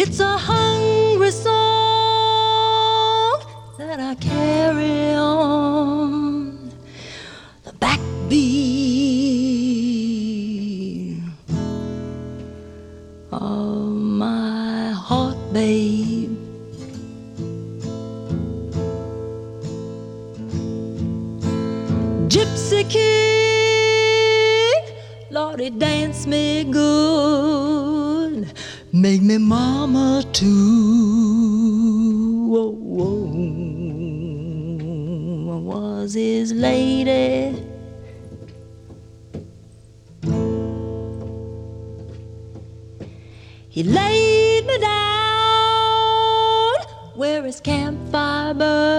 It's a hungry song that I carry on the backbeat of my heart, babe. Gypsy King, Lord, he dance me good, make me mama too. Whoa, whoa. I was his lady. He laid me down where his campfire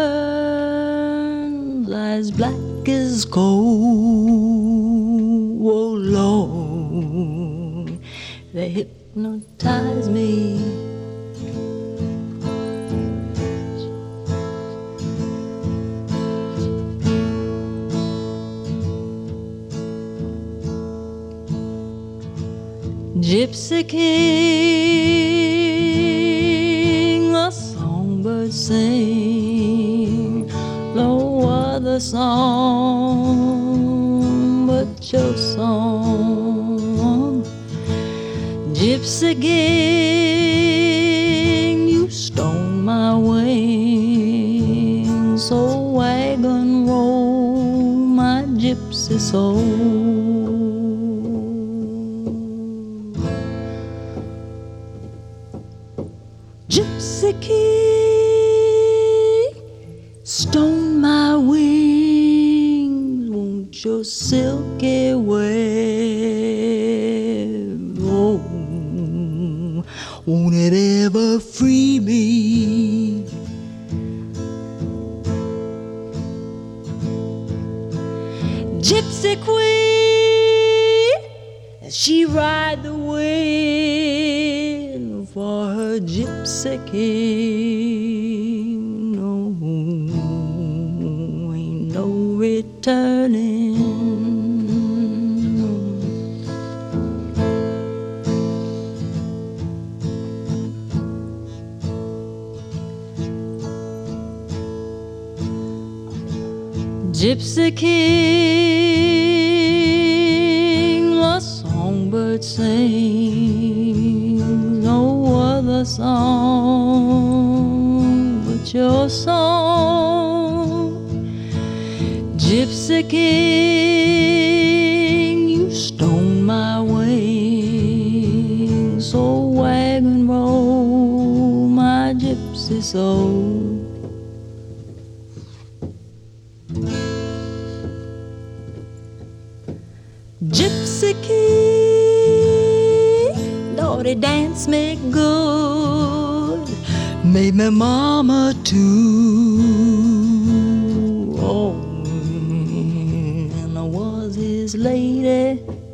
burns, as black as coal. Oh Lord, they hypnotize me. Gypsy King, a songbird sing, no other song but your song. Gypsy King, you stole my wings, so wagon roll my gypsy soul. Gypsy King, stone my wings, won't your silky web, oh, won't it ever free me? Gypsy Queen, as she ride the wind for her Gypsy King, no, ain't no returning. Gypsy King, a songbird sing, no other song but your song. Gypsy King, you stole my wings, so wagon roll my gypsy soul. Gypsy King, Lord, he dance me good, made me mama too. Oh, and I was his lady.